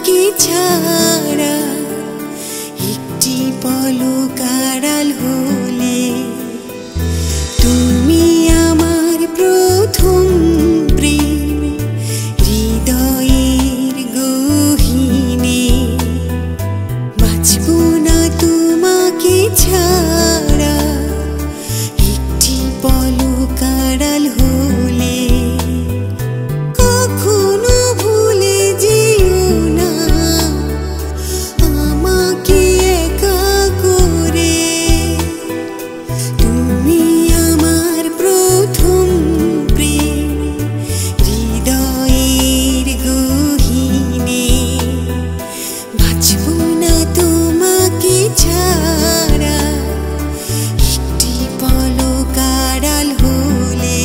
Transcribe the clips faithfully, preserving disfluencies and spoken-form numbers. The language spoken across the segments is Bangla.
তোমাকে ছাড়া একটি পলক আড়াল হলে তুমি আমার প্রথম প্রেম হৃদয়ের গহীনে বাঁচব না তোমাকে ছাড়া একটি পলক আড়াল হলে কখনো ভুলে যেও না আমাকে একা করে তুমি আমার প্রথম প্রেম হৃদয়ের গহীনে বাঁচব না তোমাকে ছাড়া একটি পলক আড়াল হলে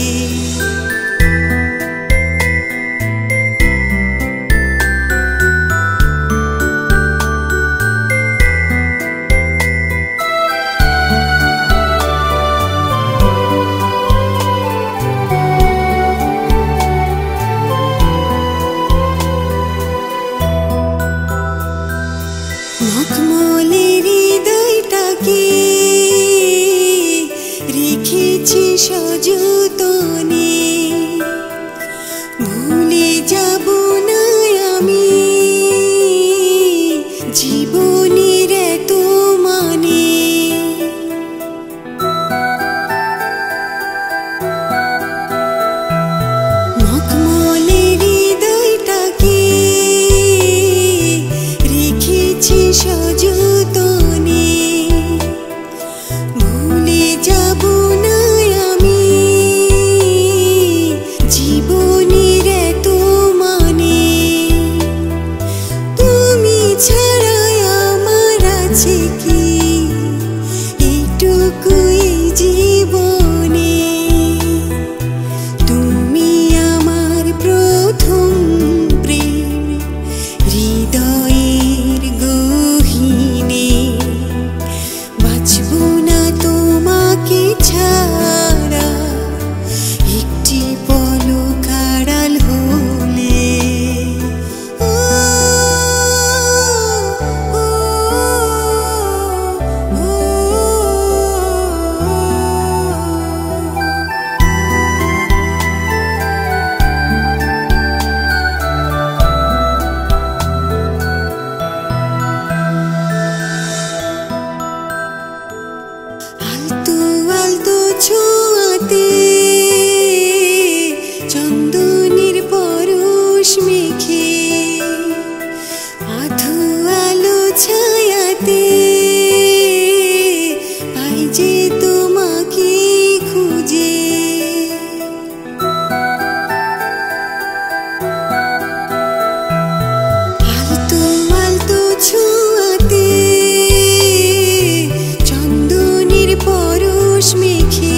মখমলের হৃদয়টাকে রেখেছি সযতনে ভুলে যাব না আমি জীবনের এত মানে মখমলের হৃদয়টাকে রেখেছি সযতনে ভুলে যাব না আমি জীবনের এত মানে তুমি ছাড়া আমার আছে কি এইটুকুই জীবনে তুমি আমার প্রথম প্রেম হৃদয়ের গহীনে বাঁচব না তোমাকে ছাড়া একটি পলক আড়াল হলে ও, ও, ও, ও। আলতো আলতো ছোঁয়াতে চন্দনের পরশ মেখে আধো আলো ছায়াতে পাই যে তোমাকে খুঁজে আলতো আলতো ছোঁয়াতে চন্দনের পরশ মেখে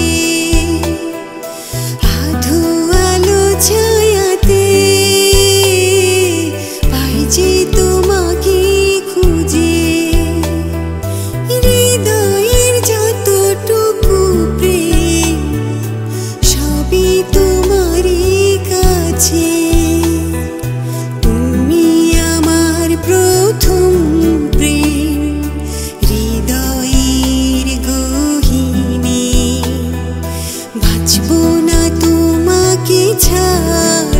আধো আলো ছায়াতে পাই যে তোমাকে খুঁজে হৃদয়ের যতটুকু প্রেম সবই তোমারই কাছে তুমি আমার প্রথম প্রেম হৃদয়ের গহীনে বাঁচব না তোমাকে ছাড়া